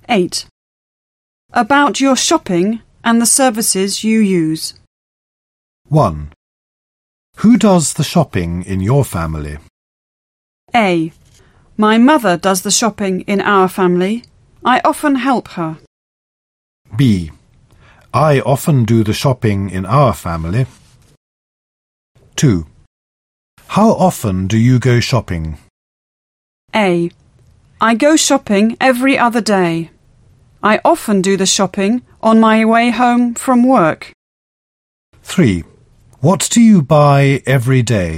8. About your shopping and the services you use. 1. Who does the shopping in your family? A. My mother does the shopping in our family. I often help her. B. I often do the shopping in our family. 2. How often do you go shopping? A. I go shopping every other day. I often do the shopping on my way home from work. 3. What do you buy every day?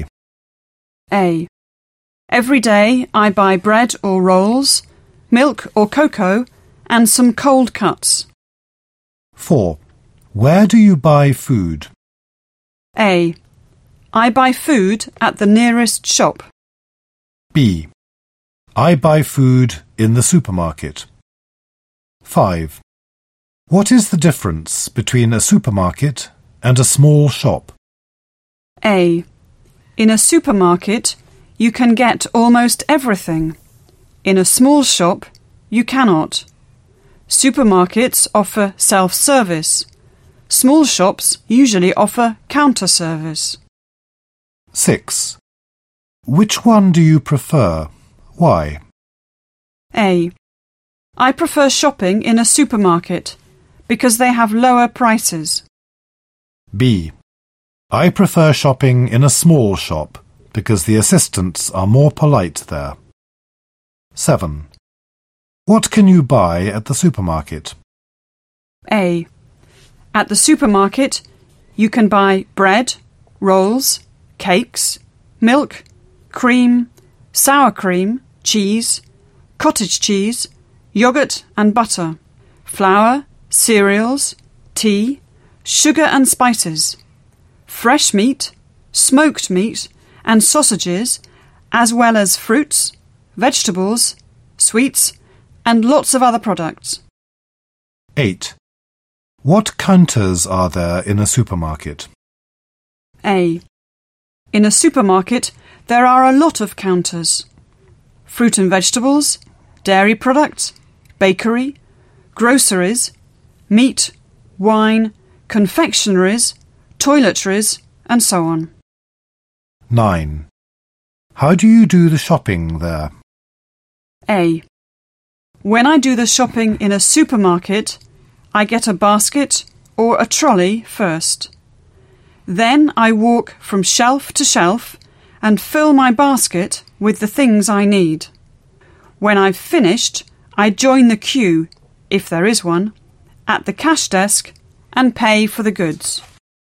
A. Every day I buy bread or rolls, milk or cocoa, and some cold cuts. 4. Where do you buy food? A. I buy food at the nearest shop. B. I buy food in the supermarket. 5. What is the difference between a supermarket and a small shop? A. In a supermarket, you can get almost everything. In a small shop, you cannot. Supermarkets offer self-service. Small shops usually offer counter service. 6. Which one do you prefer? Why? A. I prefer shopping in a supermarket because they have lower prices. B. I prefer shopping in a small shop because the assistants are more polite there. 7. What can you buy at the supermarket? A. At the supermarket, you can buy bread, rolls, cakes, milk, cream, sour cream, cheese, cottage cheese, yogurt and butter, flour, cereals, tea, sugar and spices, fresh meat, smoked meat and sausages, as well as fruits, vegetables, sweets, and lots of other products. 8. What counters are there in a supermarket? A. In a supermarket, there are a lot of counters. Fruit and vegetables, dairy products, bakery, groceries, meat, wine, confectionaries, toiletries, and so on. 9. How do you do the shopping there? A. When I do the shopping in a supermarket, I get a basket or a trolley first. Then I walk from shelf to shelf and fill my basket with the things I need. When I've finished, I join the queue, if there is one, at the cash desk and pay for the goods.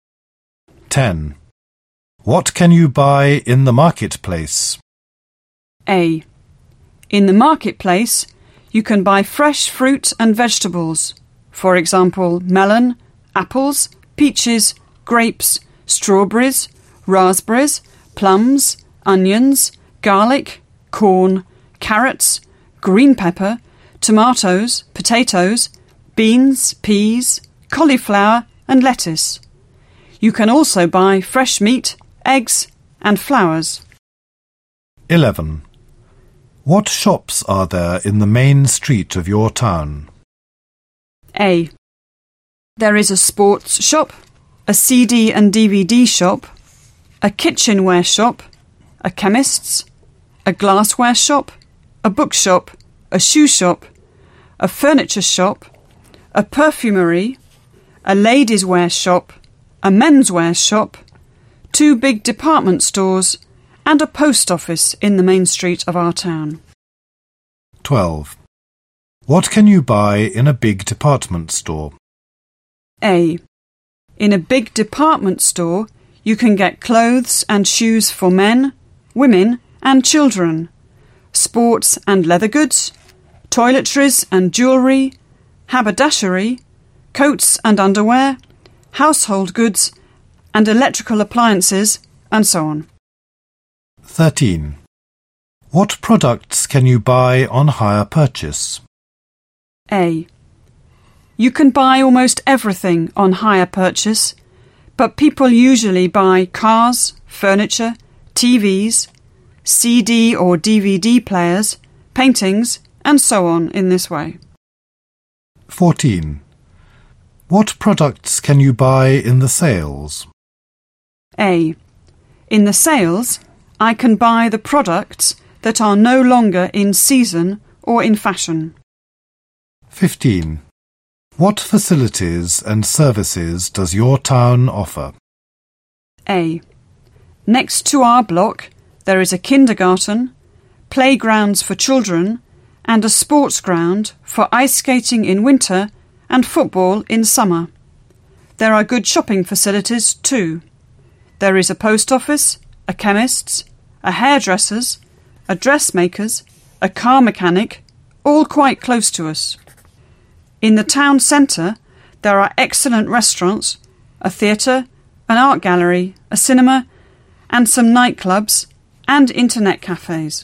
10. What can you buy in the marketplace? A. In the marketplace, you can buy fresh fruit and vegetables. For example, melon, apples, peaches, grapes, strawberries, raspberries, plums, onions, garlic, corn, carrots, green pepper, tomatoes, potatoes, beans, peas, cauliflower and lettuce. You can also buy fresh meat, eggs and flowers. 11. What shops are there in the main street of your town? A. There is a sports shop, a CD and DVD shop, a kitchenware shop, a chemist's, a glassware shop, a bookshop, a shoe shop, a furniture shop, a perfumery, a ladies' wear shop, a menswear shop, 2 big department stores, and a post office in the main street of our town. 12. What can you buy in a big department store? A. In a big department store, you can get clothes and shoes for men, women and children, sports and leather goods, toiletries and jewellery, haberdashery, coats and underwear, household goods and electrical appliances, and so on. 13. What products can you buy on hire purchase? A. You can buy almost everything on hire purchase, but people usually buy cars, furniture, TVs, CD or DVD players, paintings, and so on in this way. 14. What products can you buy in the sales? A. In the sales, I can buy the products that are no longer in season or in fashion. 15. What facilities and services does your town offer? A. Next to our block, there is a kindergarten, playgrounds for children, and a sports ground for ice skating in winter and football in summer. There are good shopping facilities too. There is a post office, a chemist's, a hairdresser's, a dressmaker's, a car mechanic, all quite close to us. In the town centre, there are excellent restaurants, a theatre, an art gallery, a cinema, and some nightclubs and internet cafes.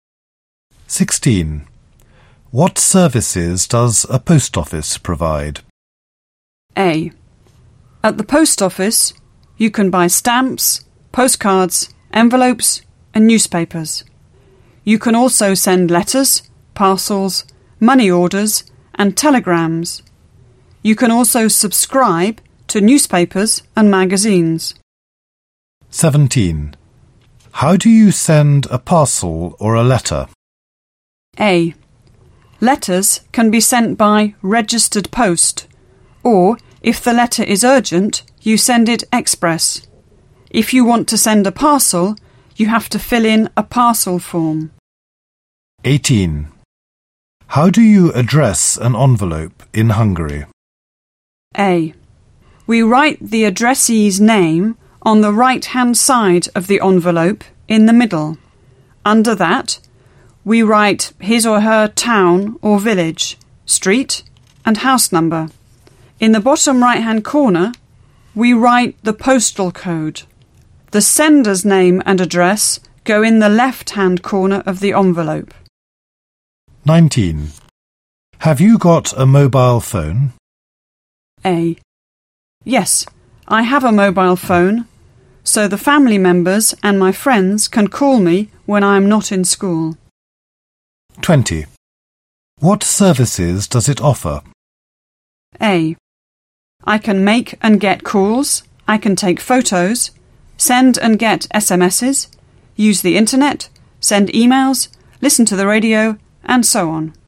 16. What services does a post office provide? A. At the post office, you can buy stamps, postcards, envelopes, and newspapers. You can also send letters, parcels, money orders, and telegrams. You can also subscribe to newspapers and magazines. 17. How do you send a parcel or a letter? A. Letters can be sent by registered post, or if the letter is urgent, you send it express. If you want to send a parcel, you have to fill in a parcel form. 18. How do you address an envelope in Hungary? A. We write the addressee's name on the right-hand side of the envelope in the middle. Under that, we write his or her town or village, street, and house number. In the bottom right-hand corner, we write the postal code. The sender's name and address go in the left-hand corner of the envelope. 19. Have you got a mobile phone? A. Yes, I have a mobile phone, so the family members and my friends can call me when I am not in school. 20. What services does it offer? A. I can make and get calls, I can take photos, send and get SMSs, use the internet, send emails, listen to the radio, and so on.